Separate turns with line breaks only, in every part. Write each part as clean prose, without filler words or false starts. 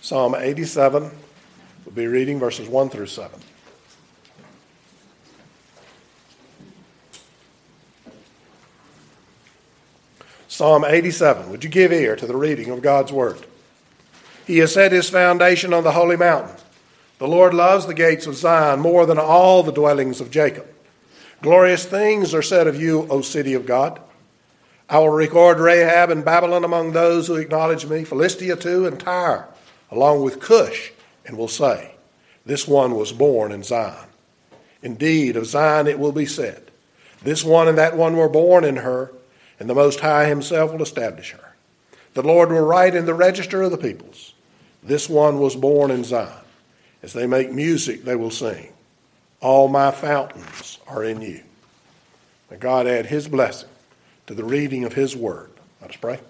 Psalm 87, we'll be reading verses 1 through 7. Psalm 87, would you give ear to the reading of God's word? He has set his foundation on the holy mountain. The Lord loves the gates of Zion more than all the dwellings of Jacob. Glorious things are said of you, O city of God. I will record Rahab and Babylon among those who acknowledge me, Philistia too and Tyre, along with Cush, and will say, this one was born in Zion. Indeed, of Zion it will be said, this one and that one were born in her, and the Most High himself will establish her. The Lord will write in the register of the peoples, this one was born in Zion. As they make music, they will sing, all my fountains are in you. May God add his blessing to the reading of his word. Let us pray.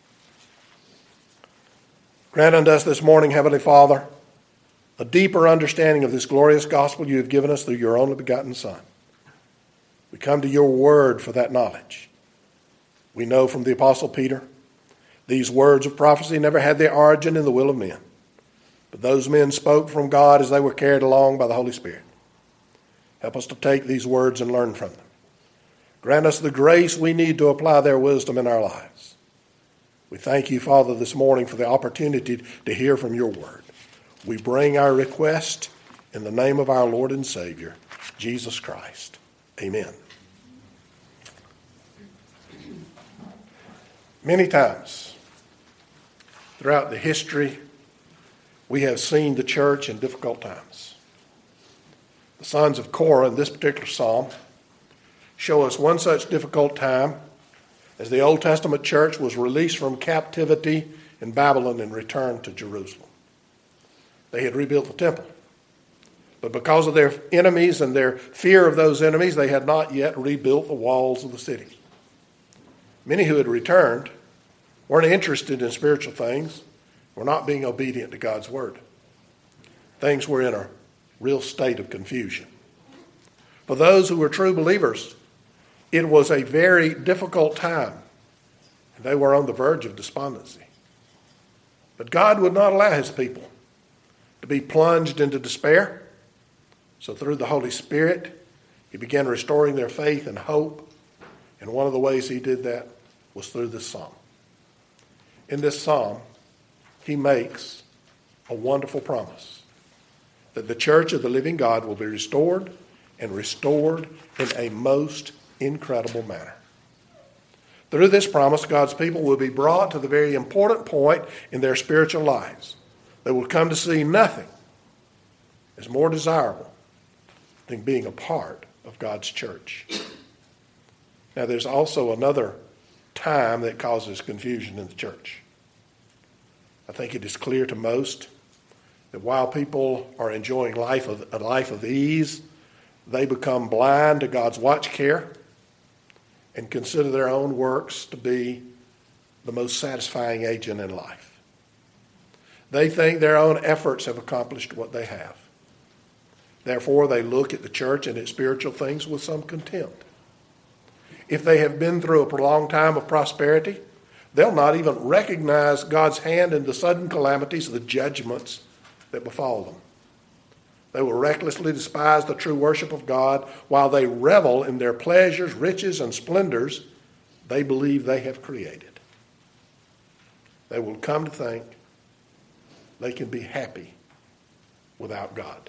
Grant unto us this morning, Heavenly Father, a deeper understanding of this glorious gospel you have given us through your only begotten Son. We come to your word for that knowledge. We know from the Apostle Peter, these words of prophecy never had their origin in the will of men, but those men spoke from God as they were carried along by the Holy Spirit. Help us to take these words and learn from them. Grant us the grace we need to apply their wisdom in our lives. We thank you, Father, this morning for the opportunity to hear from your word. We bring our request in the name of our Lord and Savior, Jesus Christ. Amen. Many times throughout the history, we have seen the church in difficult times. The sons of Korah in this particular psalm show us one such difficult time as the Old Testament church was released from captivity in Babylon and returned to Jerusalem. They had rebuilt the temple, but because of their enemies and their fear of those enemies, they had not yet rebuilt the walls of the city. Many who had returned weren't interested in spiritual things, were not being obedient to God's word. Things were in a real state of confusion. For those who were true believers, it was a very difficult time, and they were on the verge of despondency. But God would not allow his people to be plunged into despair. So through the Holy Spirit, he began restoring their faith and hope. And one of the ways he did that was through this psalm. In this psalm, he makes a wonderful promise that the church of the living God will be restored and restored in a most incredible manner. Through this promise, God's people will be brought to the very important point in their spiritual lives. They will come to see nothing as more desirable than being a part of God's church. Now, there's also another time that causes confusion in the church. I think it is clear to most that while people are enjoying a life of ease, they become blind to God's watch care and consider their own works to be the most satisfying agent in life. They think their own efforts have accomplished what they have. Therefore, they look at the church and its spiritual things with some contempt. If they have been through a prolonged time of prosperity, they'll not even recognize God's hand in the sudden calamities, the judgments that befall them. They will recklessly despise the true worship of God while they revel in their pleasures, riches, and splendors they believe they have created. They will come to think they can be happy without God.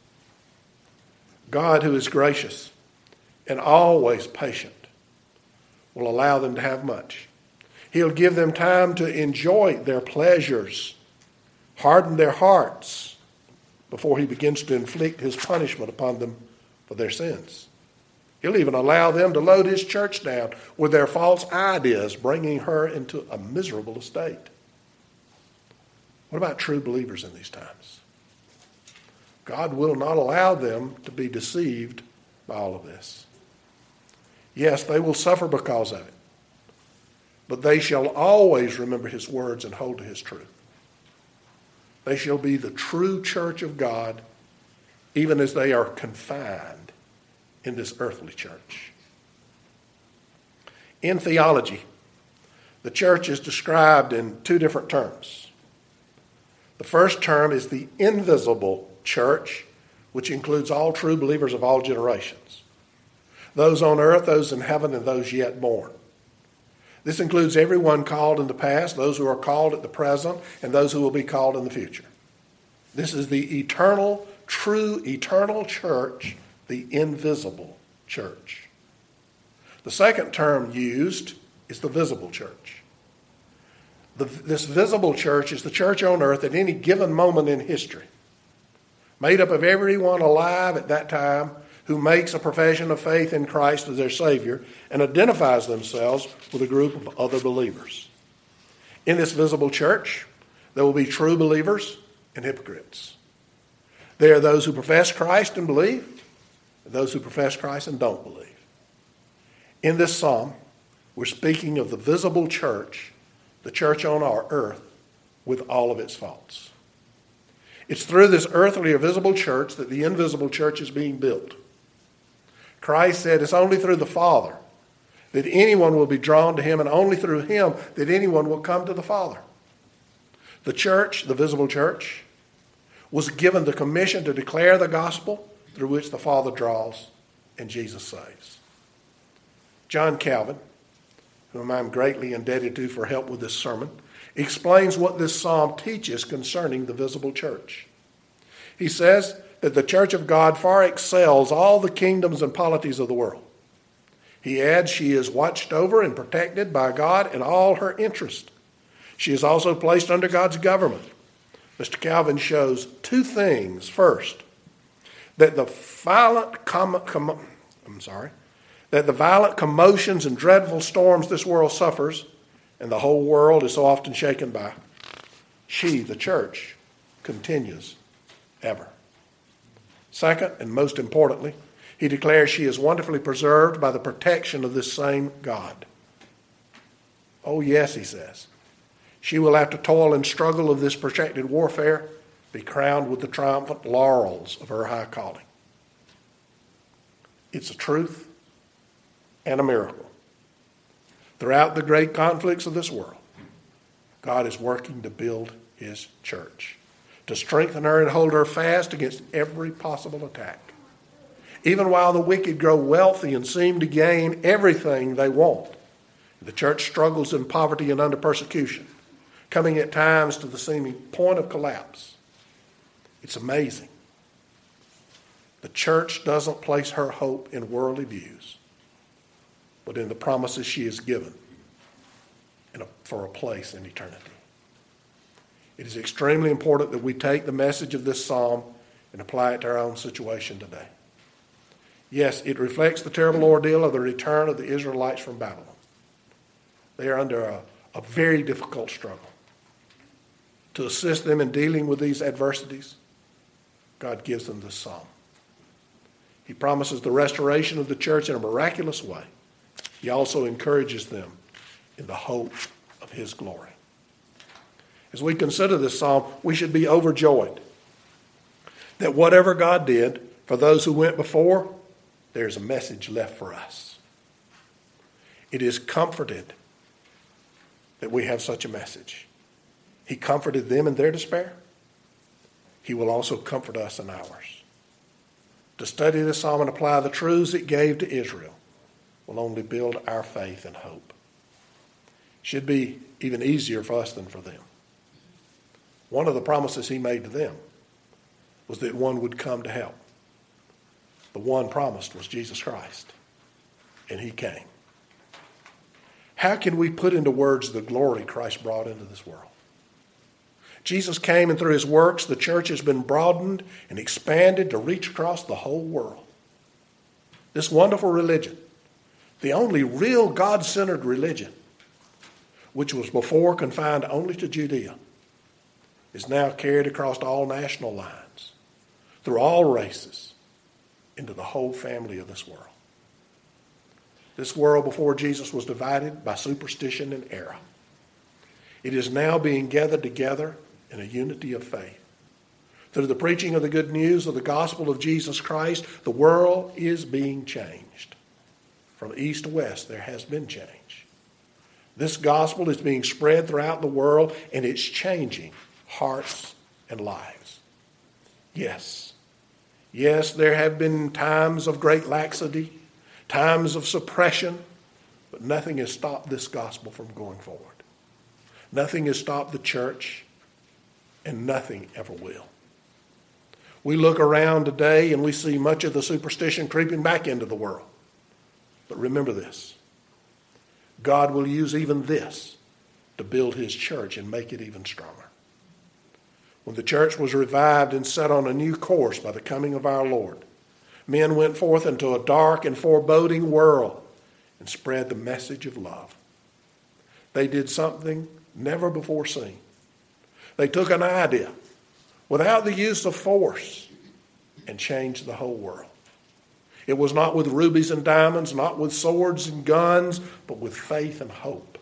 God, who is gracious and always patient, will allow them to have much. He'll give them time to enjoy their pleasures, harden their hearts before he begins to inflict his punishment upon them for their sins. He'll even allow them to load his church down with their false ideas, bringing her into a miserable estate. What about true believers in these times? God will not allow them to be deceived by all of this. Yes, they will suffer because of it, but they shall always remember his words and hold to his truth. They shall be the true church of God, even as they are confined in this earthly church. In theology, the church is described in two different terms. The first term is the invisible church, which includes all true believers of all generations. Those on earth, those in heaven, and those yet born. This includes everyone called in the past, those who are called at the present, and those who will be called in the future. This is the eternal, true, eternal church, the invisible church. The second term used is the visible church. This visible church is the church on earth at any given moment in history, made up of everyone alive at that time who makes a profession of faith in Christ as their Savior and identifies themselves with a group of other believers. In this visible church, there will be true believers and hypocrites. There are those who profess Christ and believe, and those who profess Christ and don't believe. In this psalm, we're speaking of the visible church, the church on our earth, with all of its faults. It's through this earthly or visible church that the invisible church is being built. Christ said it's only through the Father that anyone will be drawn to him, and only through him that anyone will come to the Father. The church, the visible church, was given the commission to declare the gospel through which the Father draws and Jesus saves. John Calvin, whom I'm greatly indebted to for help with this sermon, explains what this psalm teaches concerning the visible church. He says that the church of God far excels all the kingdoms and polities of the world. He adds she is watched over and protected by God in all her interest. She is also placed under God's government. Mr. Calvin shows two things. First, that the violent commotions and dreadful storms this world suffers, and the whole world is so often shaken by, she, the church, continues ever. Second, and most importantly, he declares she is wonderfully preserved by the protection of this same God. Oh yes, he says, she will, after toil and struggle of this protracted warfare, be crowned with the triumphant laurels of her high calling. It's a truth and a miracle. Throughout the great conflicts of this world, God is working to build his church, to strengthen her and hold her fast against every possible attack. Even while the wicked grow wealthy and seem to gain everything they want, the church struggles in poverty and under persecution, coming at times to the seeming point of collapse. It's amazing. The church doesn't place her hope in worldly views, but in the promises she is given for a place in eternity. It is extremely important that we take the message of this psalm and apply it to our own situation today. Yes, it reflects the terrible ordeal of the return of the Israelites from Babylon. They are under a very difficult struggle. To assist them in dealing with these adversities, God gives them this psalm. He promises the restoration of the church in a miraculous way. He also encourages them in the hope of his glory. As we consider this psalm, we should be overjoyed that whatever God did for those who went before, there's a message left for us. It is comforted that we have such a message. He comforted them in their despair. He will also comfort us in ours. To study this psalm and apply the truths it gave to Israel will only build our faith and hope. Should be even easier for us than for them. One of the promises he made to them was that one would come to help. The one promised was Jesus Christ, and he came. How can we put into words the glory Christ brought into this world? Jesus came, and through his works, the church has been broadened and expanded to reach across the whole world. This wonderful religion, the only real God-centered religion, which was before confined only to Judea, is now carried across all national lines, through all races, into the whole family of this world. This world before Jesus was divided by superstition and error. It is now being gathered together in a unity of faith. Through the preaching of the good news of the gospel of Jesus Christ, the world is being changed. From east to west, there has been change. This gospel is being spread throughout the world, and it's changing hearts and lives. Yes, there have been times of great laxity, times of suppression, but nothing has stopped this gospel from going forward. Nothing has stopped the church, and nothing ever will. We look around today and we see much of the superstition creeping back into the world. But remember this, God will use even this to build his church and make it even stronger. When the church was revived and set on a new course by the coming of our Lord, men went forth into a dark and foreboding world and spread the message of love. They did something never before seen. They took an idea without the use of force and changed the whole world. It was not with rubies and diamonds, not with swords and guns, but with faith and hope.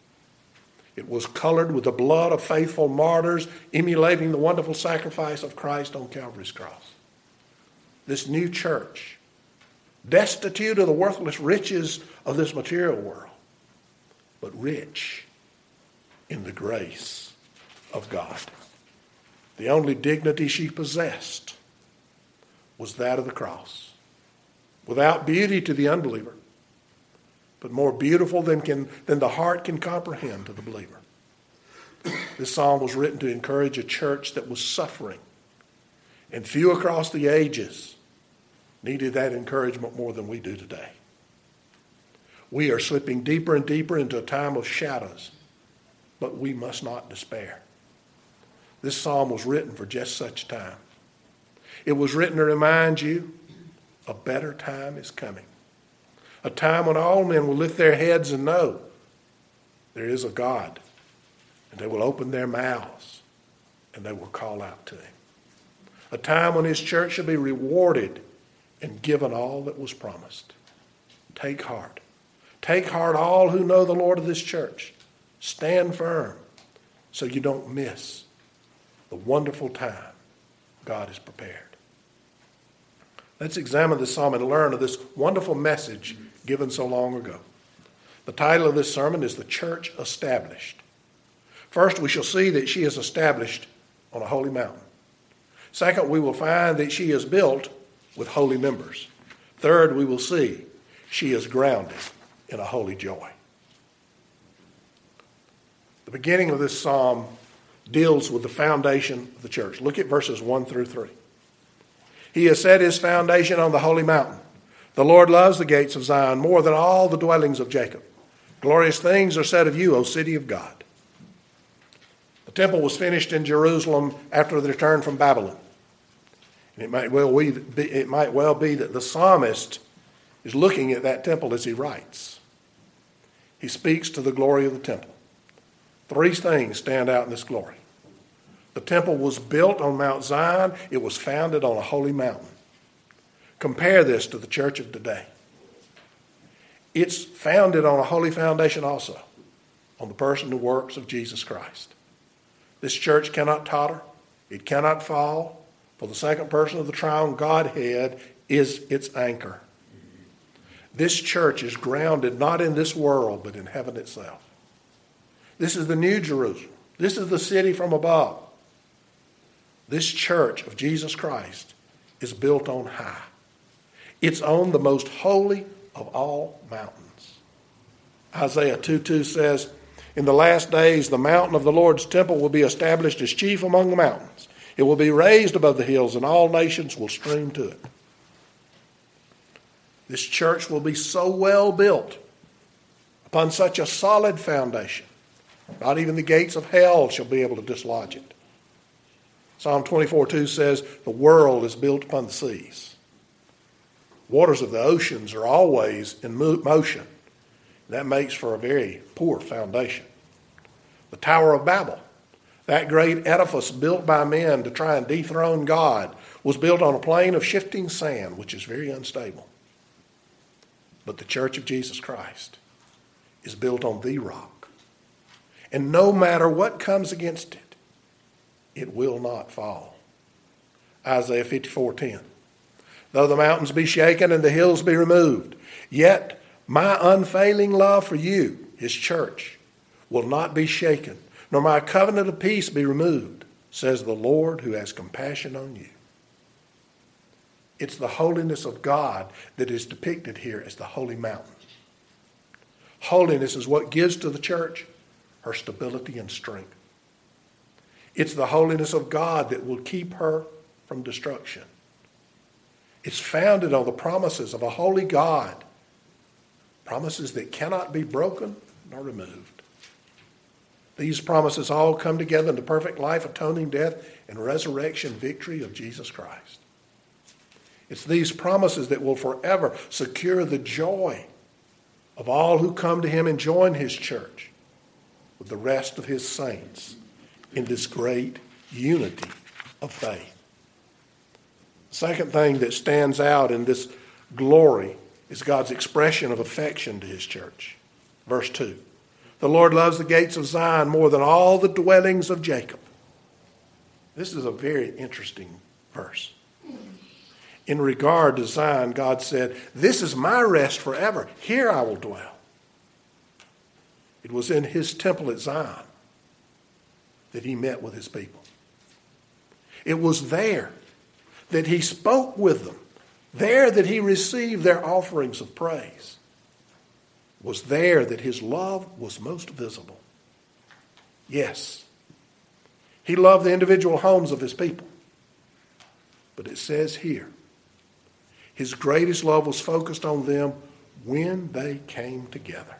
It was colored with the blood of faithful martyrs, emulating the wonderful sacrifice of Christ on Calvary's cross. This new church, destitute of the worthless riches of this material world, but rich in the grace of God. The only dignity she possessed was that of the cross, without beauty to the unbeliever, but more beautiful than the heart can comprehend to the believer. This psalm was written to encourage a church that was suffering, and few across the ages needed that encouragement more than we do today. We are slipping deeper and deeper into a time of shadows, but we must not despair. This psalm was written for just such time. It was written to remind you a better time is coming. A time when all men will lift their heads and know there is a God, and they will open their mouths and they will call out to him. A time when his church shall be rewarded and given all that was promised. Take heart. Take heart, all who know the Lord of this church. Stand firm so you don't miss the wonderful time God has prepared. Let's examine this psalm and learn of this wonderful message given so long ago. The title of this sermon is The Church Established. First, we shall see that she is established on a holy mountain. Second, we will find that she is built with holy members. Third, we will see she is grounded in a holy joy. The beginning of this psalm deals with the foundation of the church. Look at verses 1 through 3. He has set his foundation on the holy mountain. The Lord loves the gates of Zion more than all the dwellings of Jacob. Glorious things are said of you, O city of God. The temple was finished in Jerusalem after the return from Babylon. And it might well be that the psalmist is looking at that temple as he writes. He speaks to the glory of the temple. Three things stand out in this glory. The temple was built on Mount Zion. It was founded on a holy mountain. Compare this to the church of today. It's founded on a holy foundation also, on the person and works of Jesus Christ. This church cannot totter. It cannot fall, for the second person of the triune Godhead is its anchor. This church is grounded not in this world, but in heaven itself. This is the New Jerusalem. This is the city from above. This church of Jesus Christ is built on high. It's on the most holy of all mountains. Isaiah 2:2 says, in the last days, the mountain of the Lord's temple will be established as chief among the mountains. It will be raised above the hills, and all nations will stream to it. This church will be so well built upon such a solid foundation, not even the gates of hell shall be able to dislodge it. Psalm 24:2 says, the world is built upon the seas. Waters of the oceans are always in motion. That makes for a very poor foundation. The Tower of Babel, that great edifice built by men to try and dethrone God, was built on a plain of shifting sand, which is very unstable. But the church of Jesus Christ is built on the rock. And no matter what comes against it, it will not fall. Isaiah 54:10. Though the mountains be shaken and the hills be removed, yet my unfailing love for you, his church, will not be shaken, nor my covenant of peace be removed, says the Lord who has compassion on you. It's the holiness of God that is depicted here as the holy mountain. Holiness is what gives to the church her stability and strength. It's the holiness of God that will keep her from destruction. It's founded on the promises of a holy God, promises that cannot be broken nor removed. These promises all come together in the perfect life, atoning death, and resurrection victory of Jesus Christ. It's these promises that will forever secure the joy of all who come to him and join his church with the rest of his saints in this great unity of faith. The second thing that stands out in this glory is God's expression of affection to his church. Verse 2, the Lord loves the gates of Zion more than all the dwellings of Jacob. This is a very interesting verse. In regard to Zion, God said, this is my rest forever. Here I will dwell. It was in his temple at Zion that he met with his people. It was there that he spoke with them. There that he received their offerings of praise. It was there that his love was most visible. Yes, he loved the individual homes of his people. But it says here, his greatest love was focused on them when they came together.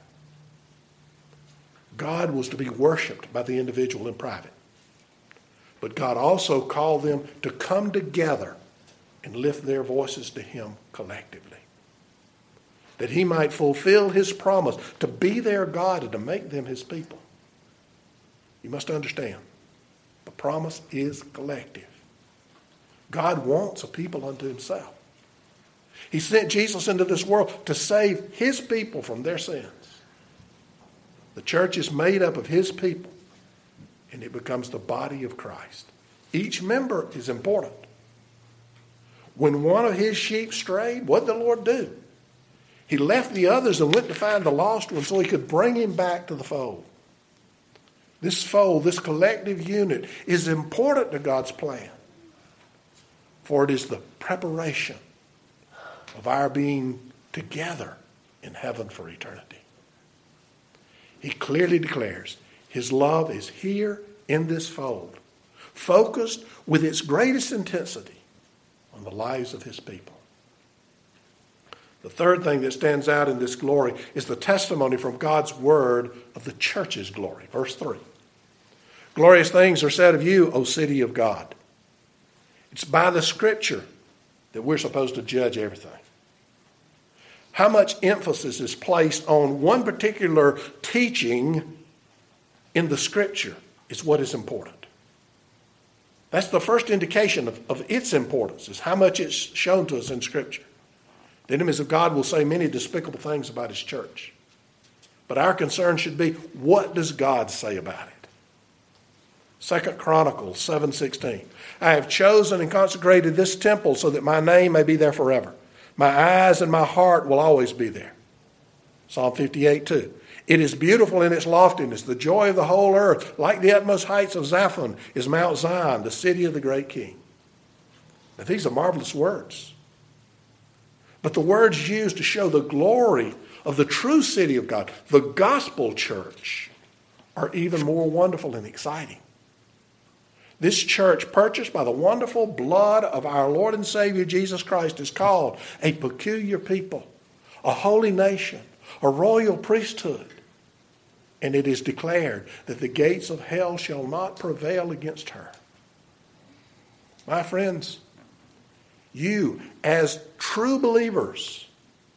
God was to be worshiped by the individual in private. But God also called them to come together and lift their voices to him collectively. That he might fulfill his promise to be their God and to make them his people. You must understand, the promise is collective. God wants a people unto himself. He sent Jesus into this world to save his people from their sins. The church is made up of his people, and it becomes the body of Christ. Each member is important. When one of his sheep strayed, what did the Lord do? He left the others and went to find the lost one so he could bring him back to the fold. This fold, this collective unit, is important to God's plan, for it is the preparation of our being together in heaven for eternity. He clearly declares his love is here in this fold, focused with its greatest intensity on the lives of his people. The third thing that stands out in this glory is the testimony from God's word of the church's glory. Verse 3. Glorious things are said of you, O city of God. It's by the scripture that we're supposed to judge everything. How much emphasis is placed on one particular teaching in the scripture is what is important. That's the first indication of its importance, is how much it's shown to us in scripture. The enemies of God will say many despicable things about his church. But our concern should be, what does God say about it? 2 Chronicles 7:16. I have chosen and consecrated this temple so that my name may be there forever. My eyes and my heart will always be there. Psalm 58:2. It is beautiful in its loftiness, the joy of the whole earth. Like the utmost heights of Zaphon is Mount Zion, the city of the great king. Now, these are marvelous words. But the words used to show the glory of the true city of God, the gospel church, are even more wonderful and exciting. This church, purchased by the wonderful blood of our Lord and Savior Jesus Christ, is called a peculiar people, a holy nation, a royal priesthood. And it is declared that the gates of hell shall not prevail against her. My friends, you, as true believers,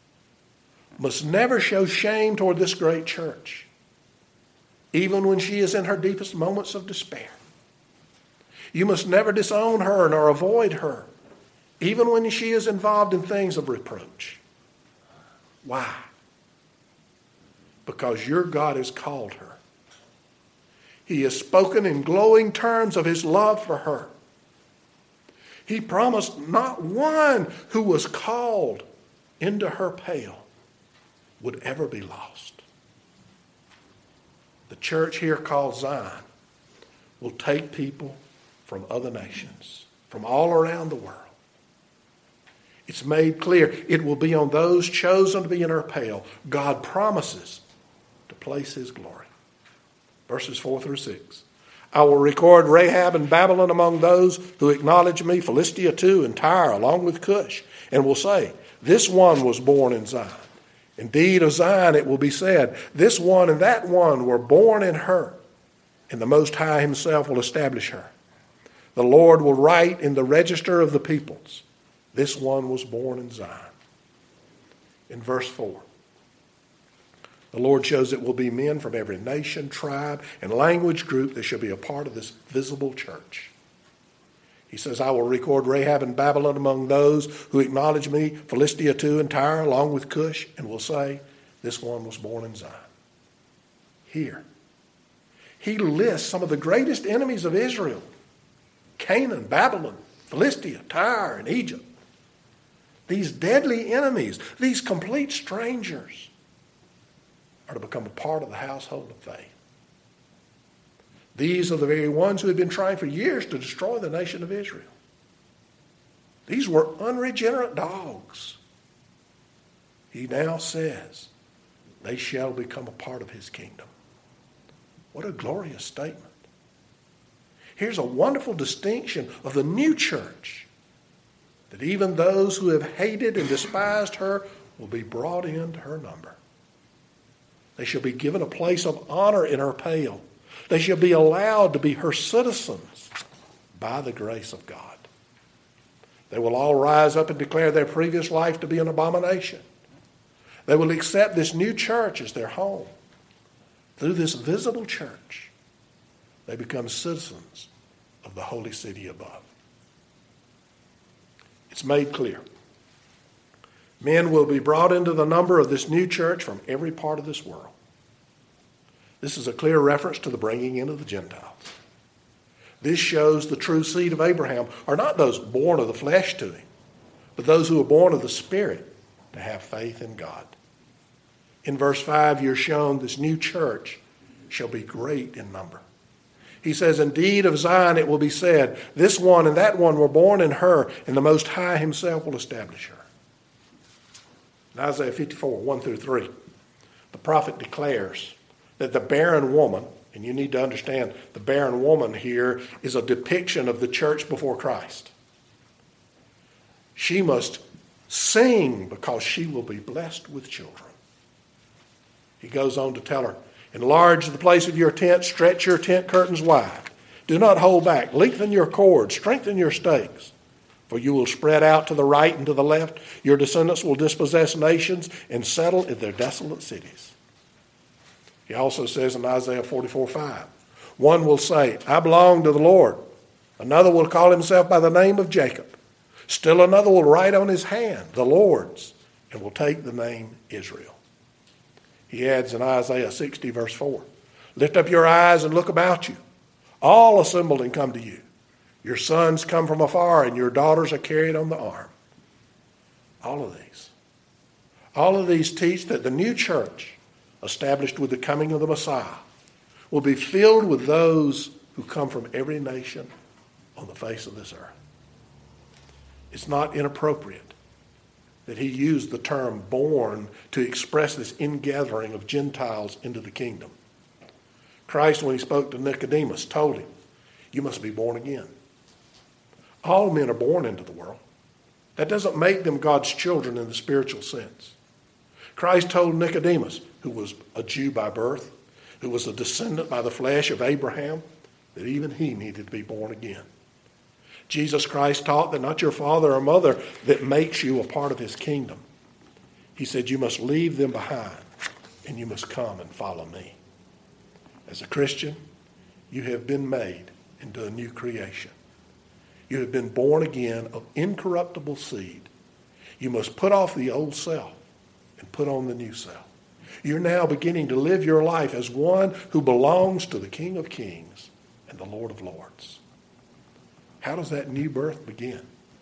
must never show shame toward this great church, even when she is in her deepest moments of despair. You must never disown her nor avoid her, even when she is involved in things of reproach. Why? Because your God has called her. He has spoken in glowing terms of his love for her. He promised not one who was called into her pale would ever be lost. The church here called Zion will take people from other nations, from all around the world. It's made clear it will be on those chosen to be in her pale. God promises to place his glory. Verses 4 through 6. I will record Rahab and Babylon among those who acknowledge me, Philistia too, and Tyre, along with Cush, and will say, this one was born in Zion. Indeed, of Zion it will be said, this one and that one were born in her, and the Most High himself will establish her. The Lord will write in the register of the peoples, this one was born in Zion. In verse 4, the Lord shows it will be men from every nation, tribe, and language group that shall be a part of this visible church. He says, I will record Rahab and Babylon among those who acknowledge me, Philistia too, and Tyre, along with Cush, and will say, this one was born in Zion. Here, he lists some of the greatest enemies of Israel: Canaan, Babylon, Philistia, Tyre, and Egypt. These deadly enemies, these complete strangers, are to become a part of the household of faith. These are the very ones who have been trying for years to destroy the nation of Israel. These were unregenerate dogs. He now says they shall become a part of his kingdom. What a glorious statement. Here's a wonderful distinction of the new church, that even those who have hated and despised her will be brought into her number. They shall be given a place of honor in her pale. They shall be allowed to be her citizens by the grace of God. They will all rise up and declare their previous life to be an abomination. They will accept this new church as their home. Through this visible church, they become citizens of the holy city above. It's made clear. Men will be brought into the number of this new church from every part of this world. This is a clear reference to the bringing in of the Gentiles. This shows the true seed of Abraham are not those born of the flesh to him, but those who are born of the Spirit to have faith in God. In verse 5, you're shown this new church shall be great in number. He says, indeed of Zion it will be said, this one and that one were born in her, and the Most High himself will establish her. In Isaiah 54, 1 through 3, the prophet declares that the barren woman, and you need to understand the barren woman here is a depiction of the church before Christ. She must sing because she will be blessed with children. He goes on to tell her, enlarge the place of your tent, stretch your tent curtains wide. Do not hold back. Lengthen your cords, strengthen your stakes. For you will spread out to the right and to the left. Your descendants will dispossess nations and settle in their desolate cities. He also says in Isaiah 44:5, one will say, I belong to the Lord. Another will call himself by the name of Jacob. Still another will write on his hand, the Lord's, and will take the name Israel. He adds in Isaiah 60, verse 4, lift up your eyes and look about you. All assembled and come to you. Your sons come from afar, and your daughters are carried on the arm. All of these teach that the new church, established with the coming of the Messiah, will be filled with those who come from every nation on the face of this earth. It's not inappropriate that he used the term born to express this ingathering of Gentiles into the kingdom. Christ, when he spoke to Nicodemus, told him, you must be born again. All men are born into the world. That doesn't make them God's children in the spiritual sense. Christ told Nicodemus, who was a Jew by birth, who was a descendant by the flesh of Abraham, that even he needed to be born again. Jesus Christ taught that not your father or mother that makes you a part of his kingdom. He said you must leave them behind and you must come and follow me. As a Christian, you have been made into a new creation. You have been born again of incorruptible seed. You must put off the old self and put on the new self. You're now beginning to live your life as one who belongs to the King of Kings and the Lord of Lords. How does that new birth begin?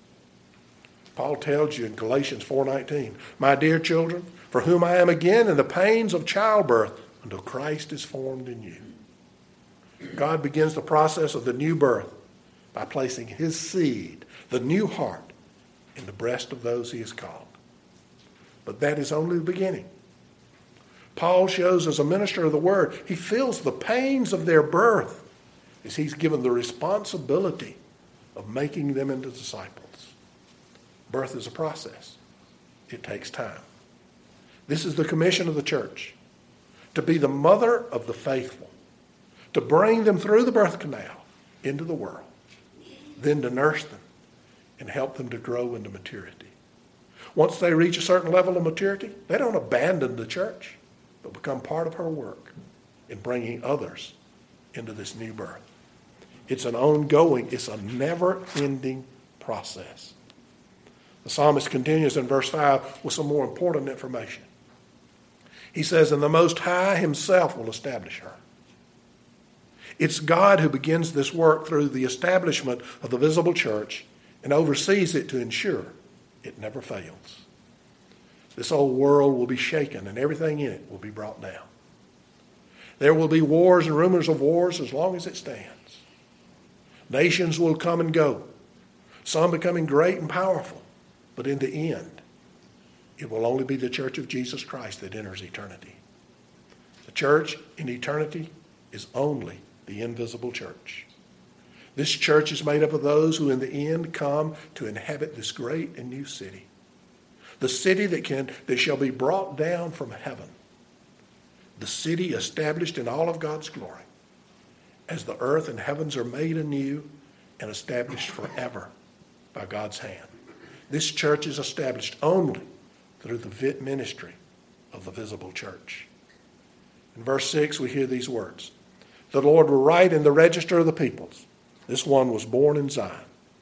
Paul tells you in Galatians 4:19, my dear children, for whom I am again in the pains of childbirth until Christ is formed in you. God begins the process of the new birth by placing his seed, the new heart, in the breast of those he has called. But that is only the beginning. Paul shows as a minister of the word, he feels the pains of their birth as he's given the responsibility of making them into disciples. Birth is a process. It takes time. This is the commission of the church, to be the mother of the faithful, to bring them through the birth canal into the world, then to nurse them and help them to grow into maturity. Once they reach a certain level of maturity, they don't abandon the church, but become part of her work in bringing others into this new birth. It's an ongoing, it's a never-ending process. The psalmist continues in verse 5 with some more important information. He says, and the Most High himself will establish her. It's God who begins this work through the establishment of the visible church and oversees it to ensure it never fails. This old world will be shaken and everything in it will be brought down. There will be wars and rumors of wars as long as it stands. Nations will come and go, some becoming great and powerful, but in the end, it will only be the church of Jesus Christ that enters eternity. The church in eternity is only the invisible church. This church is made up of those who in the end come to inhabit this great and new city. The city that shall be brought down from heaven. The city established in all of God's glory as the earth and heavens are made anew and established forever by God's hand. This church is established only through the ministry of the visible church. In verse 6, we hear these words. The Lord will write in the register of the peoples, this one was born in Zion.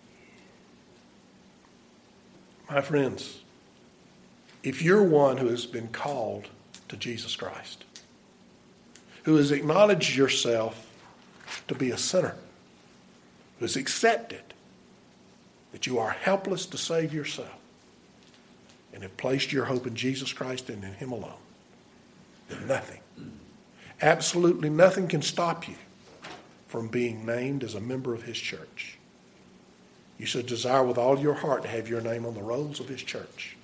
My friends, if you're one who has been called to Jesus Christ, who has acknowledged yourself to be a sinner, who has accepted that you are helpless to save yourself, and have placed your hope in Jesus Christ and in him alone, then nothing, absolutely nothing can stop you from being named as a member of his church. You should desire with all your heart to have your name on the rolls of his church.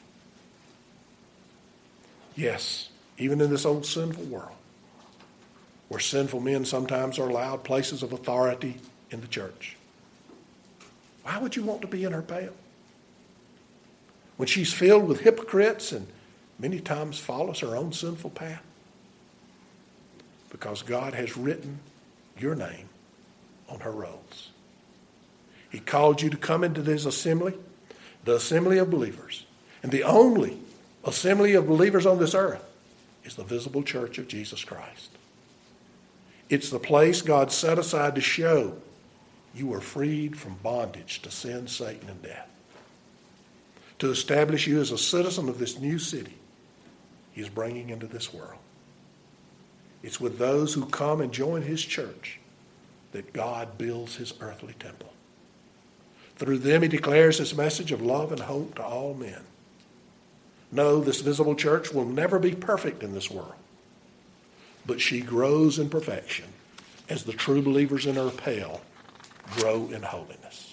Yes, even in this old sinful world, where sinful men sometimes are allowed places of authority in the church. Why would you want to be in her pale? When she's filled with hypocrites and many times follows her own sinful path? Because God has written your name on her rolls. He called you to come into this assembly, the assembly of believers. And the only assembly of believers on this earth is the visible church of Jesus Christ. It's the place God set aside to show you are freed from bondage to sin, Satan, and death. To establish you as a citizen of this new city he is bringing into this world. It's with those who come and join his church that God builds his earthly temple. Through them he declares his message of love and hope to all men. No, this visible church will never be perfect in this world, but she grows in perfection as the true believers in her pale grow in holiness.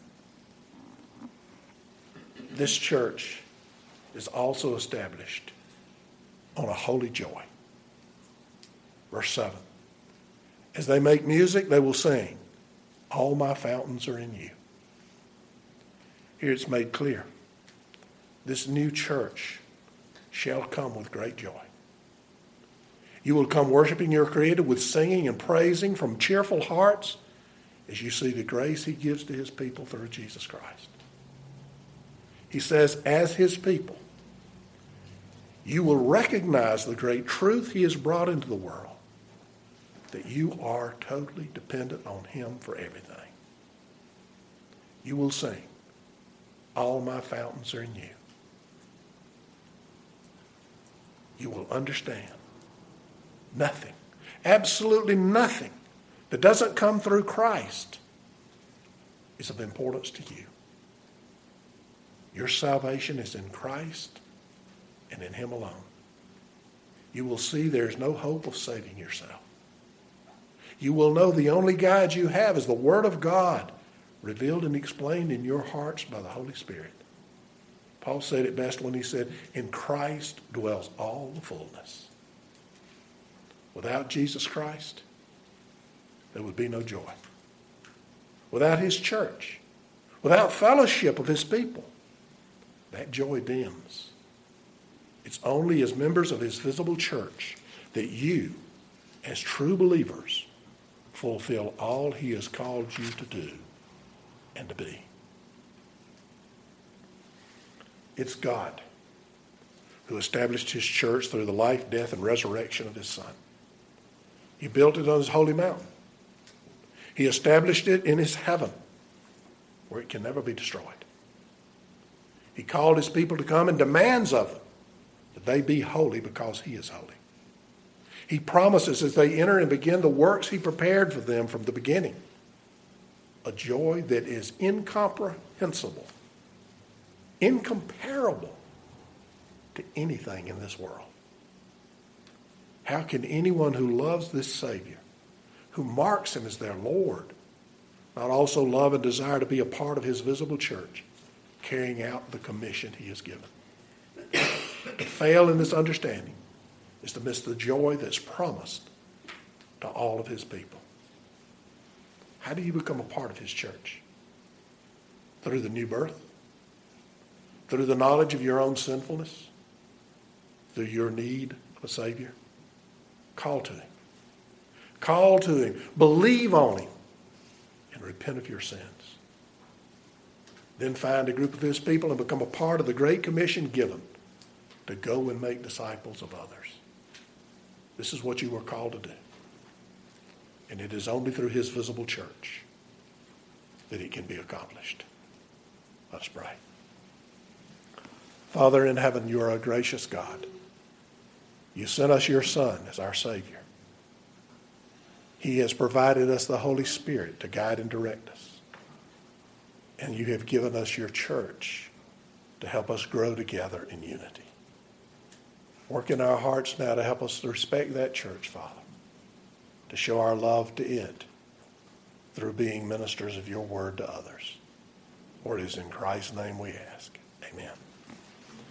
This church is also established on a holy joy. Verse 7. As they make music, they will sing, all my fountains are in you. Here it's made clear. This new church shall come with great joy. You will come worshiping your Creator with singing and praising from cheerful hearts as you see the grace he gives to his people through Jesus Christ. He says, as his people, you will recognize the great truth he has brought into the world, that you are totally dependent on him for everything. You will sing, all my fountains are in you. You will understand nothing, absolutely nothing that doesn't come through Christ is of importance to you. Your salvation is in Christ and in him alone. You will see there's no hope of saving yourself. You will know the only guide you have is the Word of God revealed and explained in your hearts by the Holy Spirit. Paul said it best when he said, in Christ dwells all the fullness. Without Jesus Christ, there would be no joy. Without his church, without fellowship of his people, that joy dims. It's only as members of his visible church that you, as true believers, fulfill all he has called you to do and to be. It's God who established his church through the life, death, and resurrection of his Son. He built it on his holy mountain. He established it in his heaven, where it can never be destroyed. He called his people to come and demands of them that they be holy because he is holy. He promises as they enter and begin the works he prepared for them from the beginning, a joy that is incomprehensible, incomparable to anything in this world. How can anyone who loves this Savior, who marks him as their Lord, not also love and desire to be a part of his visible church, carrying out the commission he has given? To fail in this understanding is to miss the joy that's promised to all of his people. How do you become a part of his church? Through the new birth? Through the knowledge of your own sinfulness? Through your need of a Savior? Call to him. Call to him. Believe on him. And repent of your sins. Then find a group of his people and become a part of the great commission given to go and make disciples of others. This is what you were called to do. And it is only through his visible church that it can be accomplished. Let's pray. Father in heaven, you are a gracious God. You sent us your Son as our Savior. He has provided us the Holy Spirit to guide and direct us. And you have given us your church to help us grow together in unity. Work in our hearts now to help us to respect that church, Father, to show our love to it through being ministers of your word to others. For it is in Christ's name we ask. Amen.